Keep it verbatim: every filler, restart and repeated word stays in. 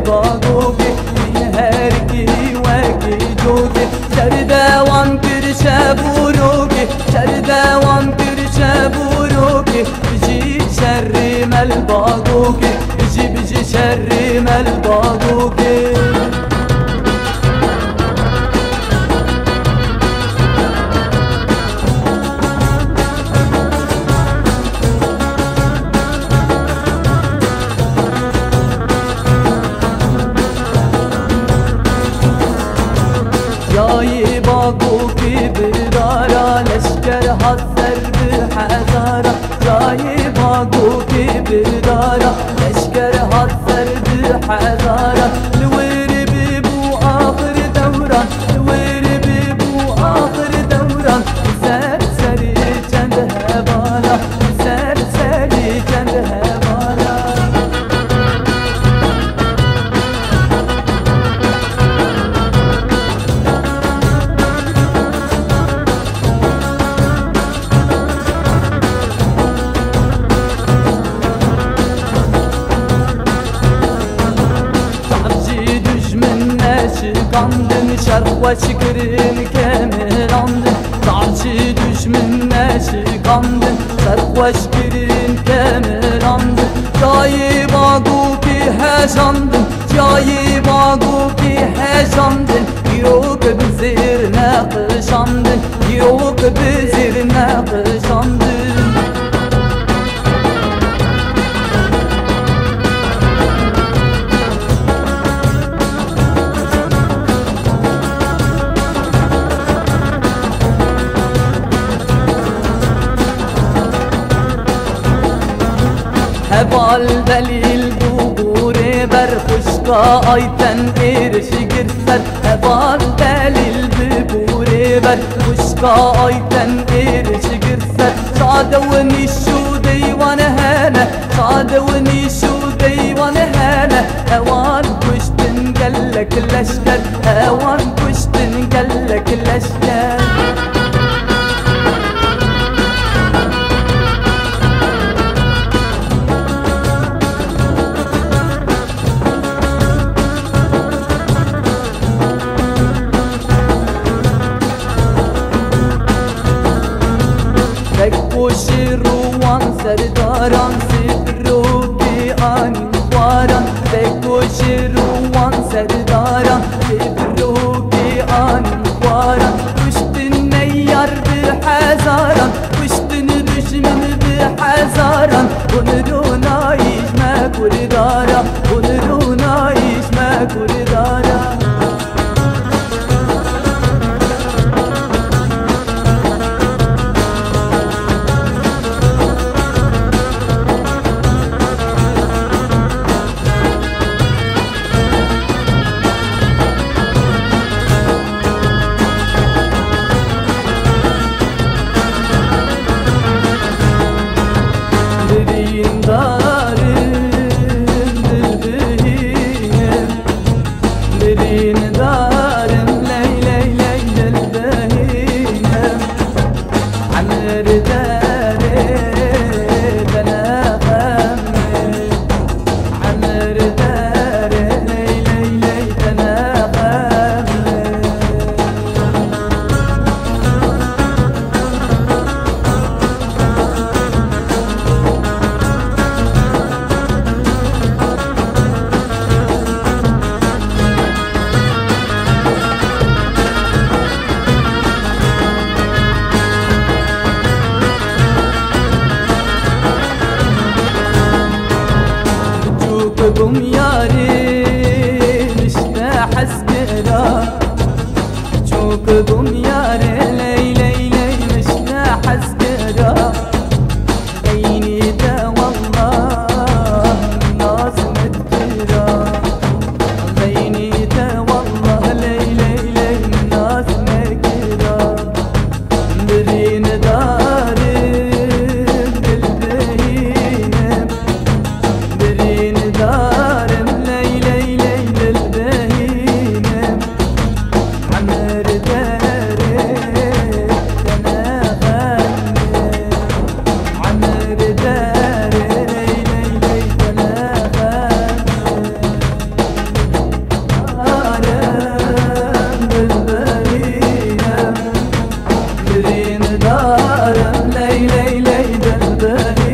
باقوكي من هاركي واكي جوكي شردوان كرشا بوروكي شردوان كرشا بوروكي بجي شر مال باقوكي بجي بجي شر مال باقوكي جاي باقوكي بدارا لشكر حذر بحذارة جاي باقوكي بدارا لشكر حذر بحذارة الورب بو آخر دوران الورب بو آخر دوران سرسري جندها بالا سرسري جندها بالا Kandım şarkwa şükürün kemir andım Dağcı düşmünle şıkandım Şarkwa şükürün kemir andım Cayı bağu ki hejandım Cayı bağu ki hejandım Yok bizirne kışandın Yok bizirne kışandın Hebal delil dubure ber Kuşka ayten erişi girser Hebal delil dubure ber Kuşka ayten erişi girser Şadevni şu deyvan hene Şadevni şu deyvan hene Evan kuştin gellek leşker Evan kuştin gellek leşker Koşiruan serdaran sibruki anin varan Tek koşiruan serdaran sibruki anin varan Kuştin neyyar bir hazaran Kuştin düşmün bir hazaran Onuruna işme kuridara Onuruna işme kuridara بقوم يارين اشتاح اسكرا شوك بقوم يارين لي لي لي اشتاح اسكرا عيني دا والله ناس متكرا عيني دا والله لي لي لي ناس متكرا برين دارين بالبهيم برين دار بني